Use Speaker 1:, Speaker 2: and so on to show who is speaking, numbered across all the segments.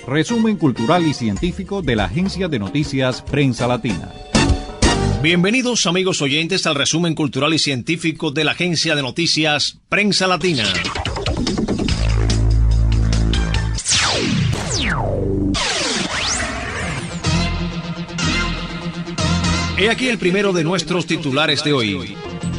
Speaker 1: Resumen cultural y científico de la agencia de noticias Prensa Latina.
Speaker 2: Bienvenidos, amigos oyentes, al resumen cultural y científico de la agencia de noticias Prensa Latina. He aquí el primero de nuestros titulares de hoy.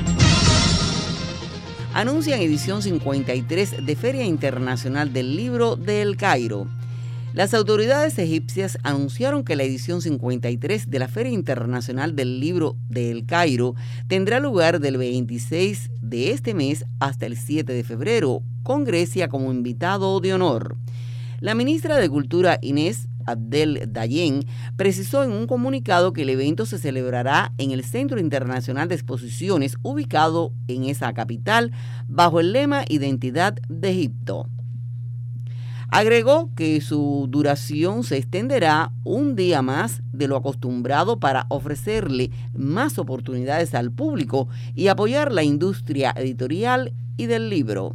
Speaker 3: Anuncian edición 53 de Feria Internacional del Libro de El Cairo. Las autoridades egipcias anunciaron que la edición 53 de la Feria Internacional del Libro de El Cairo tendrá lugar del 26 de este mes hasta el 7 de febrero, con Grecia como invitado de honor. La ministra de Cultura, Inés Abdel Dayen, precisó en un comunicado que el evento se celebrará en el Centro Internacional de Exposiciones ubicado en esa capital bajo el lema Identidad de Egipto. Agregó que su duración se extenderá un día más de lo acostumbrado para ofrecerle más oportunidades al público y apoyar la industria editorial y del libro.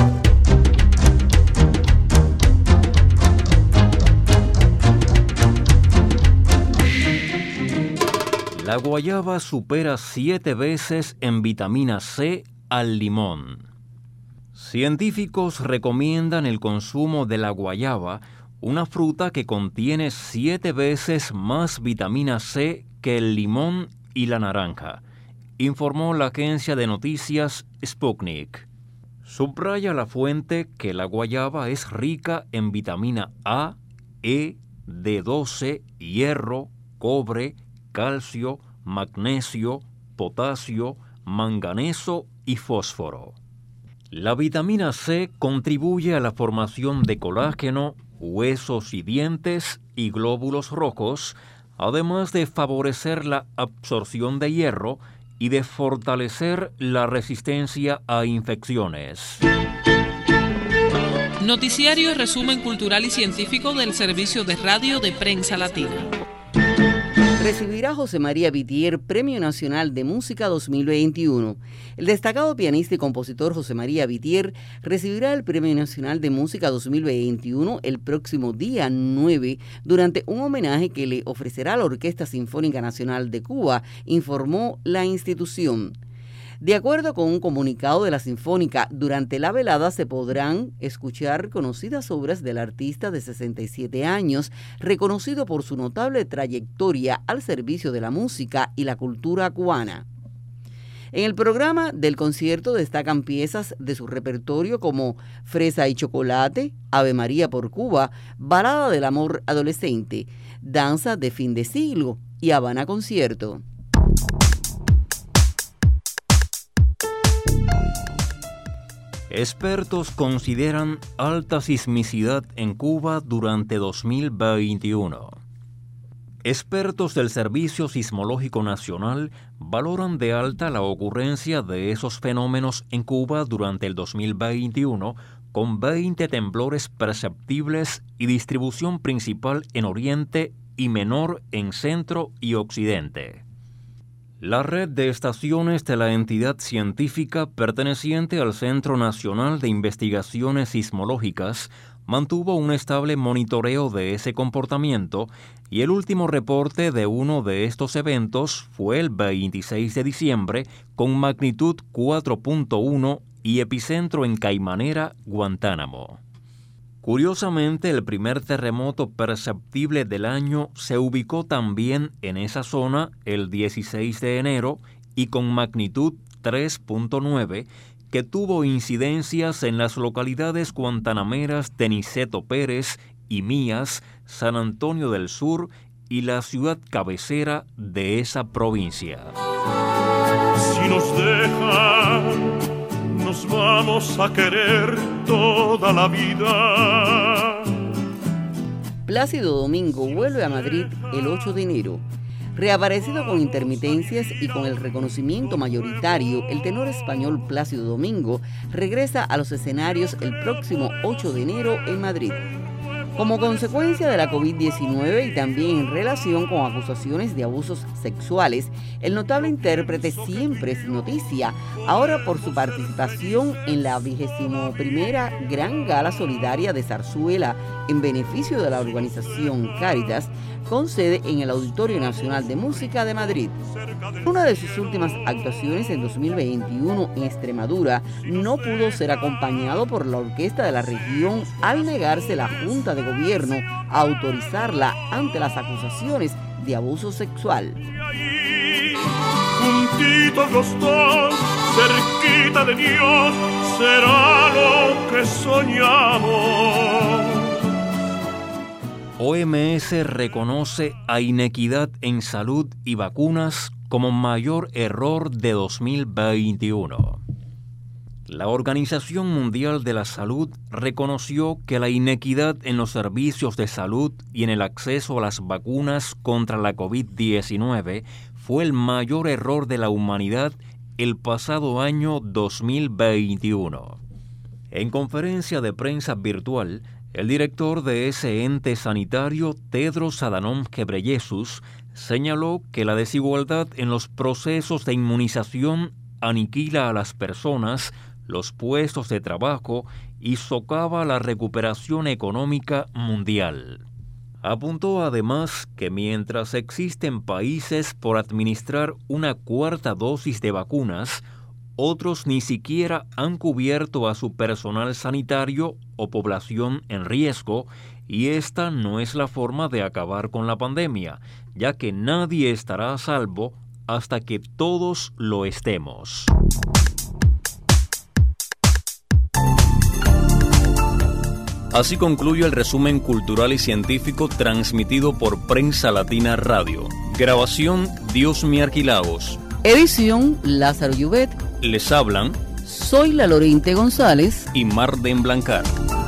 Speaker 4: La guayaba supera 7 veces en vitamina C al limón. Científicos recomiendan el consumo de la guayaba, una fruta que contiene 7 veces más vitamina C que el limón y la naranja, informó la agencia de noticias Sputnik. Subraya la fuente que la guayaba es rica en vitamina A, E, D12, hierro, cobre, calcio, magnesio, potasio, manganeso y fósforo. La vitamina C contribuye a la formación de colágeno, huesos y dientes y glóbulos rojos, además de favorecer la absorción de hierro y de fortalecer la resistencia a infecciones.
Speaker 5: Noticiario Resumen Cultural y Científico del Servicio de Radio de Prensa Latina.
Speaker 3: Recibirá José María Vittier Premio Nacional de Música 2021. El destacado pianista y compositor José María Vittier recibirá el Premio Nacional de Música 2021 el próximo día 9 durante un homenaje que le ofrecerá la Orquesta Sinfónica Nacional de Cuba, informó la institución. De acuerdo con un comunicado de la Sinfónica, durante la velada se podrán escuchar conocidas obras del artista de 67 años, reconocido por su notable trayectoria al servicio de la música y la cultura cubana. En el programa del concierto destacan piezas de su repertorio como Fresa y Chocolate, Ave María por Cuba, Balada del Amor Adolescente, Danza de Fin de Siglo y Habana Concierto.
Speaker 4: Expertos consideran alta sismicidad en Cuba durante 2021. Expertos del Servicio Sismológico Nacional valoran de alta la ocurrencia de esos fenómenos en Cuba durante el 2021, con 20 temblores perceptibles y distribución principal en Oriente y menor en Centro y Occidente. La red de estaciones de la entidad científica perteneciente al Centro Nacional de Investigaciones Sismológicas mantuvo un estable monitoreo de ese comportamiento y el último reporte de uno de estos eventos fue el 26 de diciembre con magnitud 4.1 y epicentro en Caimanera, Guantánamo. Curiosamente, el primer terremoto perceptible del año se ubicó también en esa zona el 16 de enero y con magnitud 3.9, que tuvo incidencias en las localidades guantanameras de Niceto Pérez y Mías, San Antonio del Sur y la ciudad cabecera de esa provincia.
Speaker 6: Si nos dejan, nos vamos a querer toda la vida.
Speaker 3: Plácido Domingo vuelve a Madrid el 8 de enero. Reaparecido con intermitencias y con el reconocimiento mayoritario, el tenor español Plácido Domingo regresa a los escenarios el próximo 8 de enero en Madrid. Como consecuencia de la COVID-19 y también en relación con acusaciones de abusos sexuales, el notable intérprete siempre es noticia, ahora por su participación en la 21ª Gran Gala Solidaria de Zarzuela en beneficio de la organización Cáritas, con sede en el Auditorio Nacional de Música de Madrid. Una de sus últimas actuaciones en 2021 en Extremadura no pudo ser acompañado por la orquesta de la región al negarse la Junta de Gobierno a autorizarla ante las acusaciones de abuso sexual.
Speaker 6: Juntitos los dos, cerquita de Dios, será lo que soñamos.
Speaker 4: OMS reconoce a inequidad en salud y vacunas como mayor error de 2021. La Organización Mundial de la Salud reconoció que la inequidad en los servicios de salud y en el acceso a las vacunas contra la COVID-19 fue el mayor error de la humanidad el pasado año 2021. En conferencia de prensa virtual, el director de ese ente sanitario, Tedros Adhanom Ghebreyesus, señaló que la desigualdad en los procesos de inmunización aniquila a las personas, los puestos de trabajo y socava la recuperación económica mundial. Apuntó además que mientras existen países por administrar una cuarta dosis de vacunas, otros ni siquiera han cubierto a su personal sanitario o población en riesgo, y esta no es la forma de acabar con la pandemia, ya que nadie estará a salvo hasta que todos lo estemos. Así concluye el resumen cultural y científico transmitido por Prensa Latina Radio. Grabación Diosmi Arquilaos.
Speaker 3: Edición Lázaro Llubet.
Speaker 4: Les hablan
Speaker 3: Soy la Lorente González
Speaker 4: y Marden Blancar.